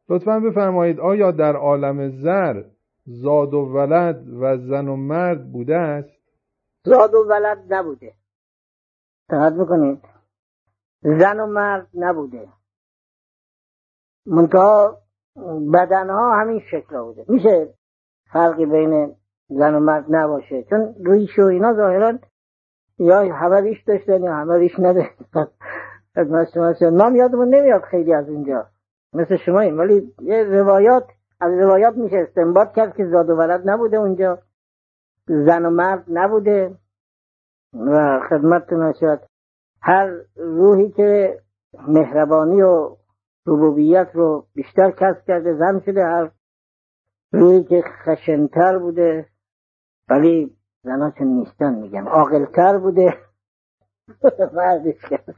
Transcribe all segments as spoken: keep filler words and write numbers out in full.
لطفاً بفرمایید آیا در عالم زر زاد و ولد و زن و مرد بوده است؟ زاد و ولد نبوده. دقت بکنید، زن و مرد نبوده، منتها بدنها همین شکل بوده. میشه فرقی بین زن و مرد نباشه، چون ریش و اینا ظاهرا یا همه ریش داشتن یا همه ریش نداشتن. ما یادمون نمیاد خیلی از اینجا مثل شماییم، ولی یه روایات از روایات میشه استنباط کرد که زاد و ولد نبوده اونجا، زن و مرد نبوده. و خدمتتون شد هر روحی که مهربانی و ربوبیت رو بیشتر کسب کرده زن شده، هر روحی که خشنتر بوده، ولی زنها چون نیستن میگم عاقلتر بوده مردش کرد.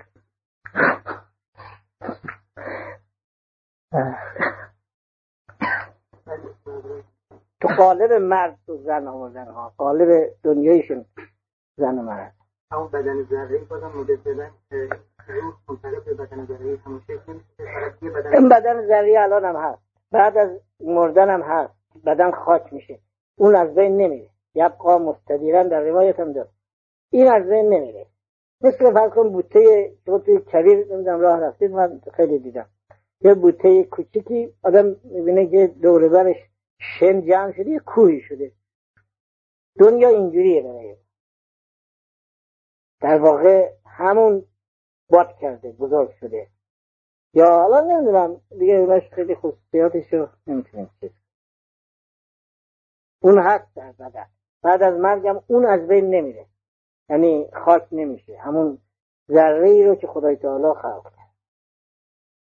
تو قالب مرد و زن آوردن ها، قالب دنیایشون زن و مرد. اما بدن ذره‌ای بازم مدل‌شدن روح منطقه به بدن ذره‌ای همون شکل نمیشه. این بدن ذره‌ای الان هم هست، بعد از مردن هم هست، بدن خاک میشه، اون از بین نمیره، یبقا مستدیرن در روایت هم داره، این از بین نمیره. مثل فرض کن بوته تو توی کویر نمیدونم راه رفتید، من خیلی دیدم یه بوته کوچیکی آدم میبینه که دور و برش شن جمع شده، یه کوهی شده. دنیا اینجوریه برای در واقع همون باد کرده بزرگ شده، یا حالا نمیدونم دیگه اونش خیلی خصوصیاتش رو نمیتونیم چیز. اون هست در بدن، بعد از مرگم اون از بین نمیره، یعنی خاک نمیشه، همون ذره‌ای رو که خدای تعالی خلق